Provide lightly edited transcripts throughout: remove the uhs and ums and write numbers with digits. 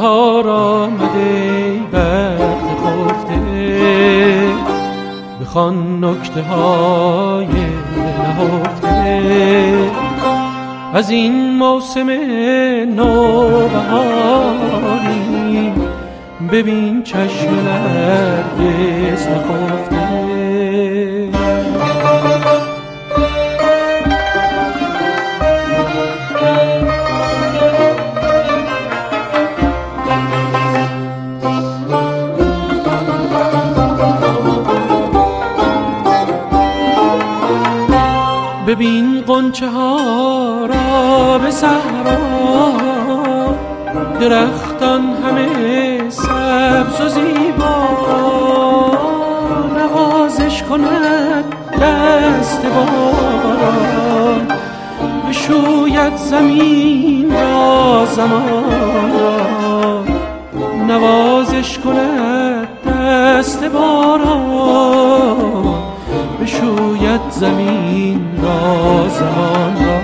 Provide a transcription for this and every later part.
بهار آمده وقت خفته، بخوان نکته های نهفته از این موسم نوبهاری. ببین چشم نرگس نخفته. ببین غنچه ها را به صحرا، درختان همه سبز و زیبا. نوازش کند دست باران، بشوید زمین را زمان را. نوازش کند دست باران، بشوید زمین را زمان را.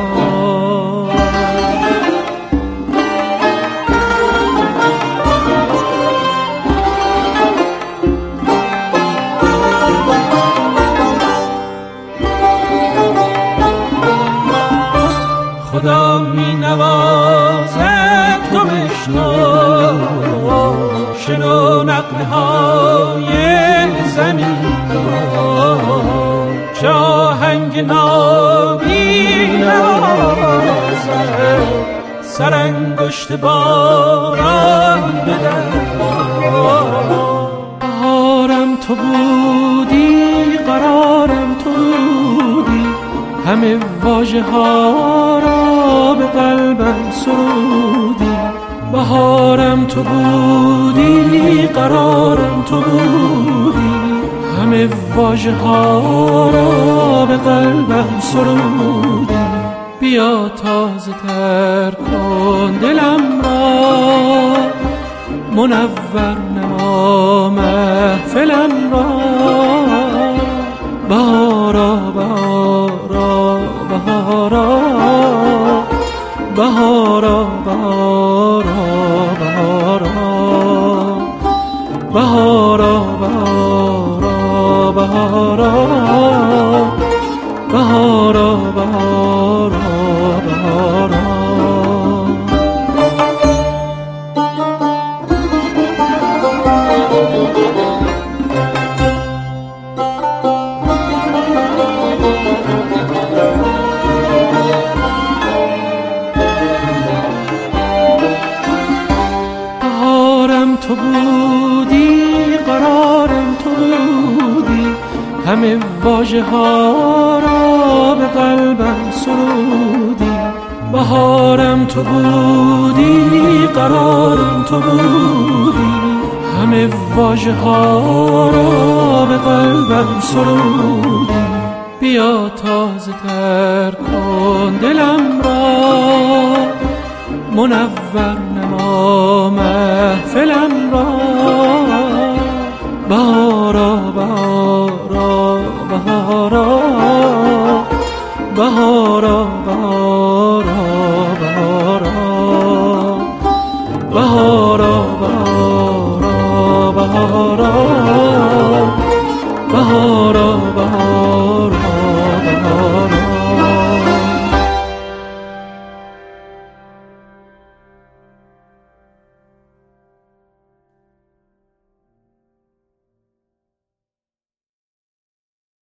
خدا می نوازد تو بشنو، شنو نغمه های زمین را. چه آهنگ نابی نوازد سرانگشت باران بدن. بهارم تو بودی، قرارم تو بودی، همه واژه ها را به قلبم سرودی. بهارم تو بودی، قرارم تو بودی، همه واژه ها را به قلبم سرودی. بیا تازه تر کن دلم را، منور نما محفلم را. بهارا بهارا بهارا بهارا بهارا بهارا بهارا بهارا بهارا بهارا بهارا. بهارم تو بودی، قرارم تو بودی، همه واژه ها را به قلبم سرودی. بهارم تو بودی، قرارم تو بودی، همه واژه ها را به قلبم سرودی. بیا تازه تر کن دلم را، منور نما محفلم را. بهارا بهارا بهارا بهارا بهارا بهارا بهارا بهارا بهارا بهارا بهارا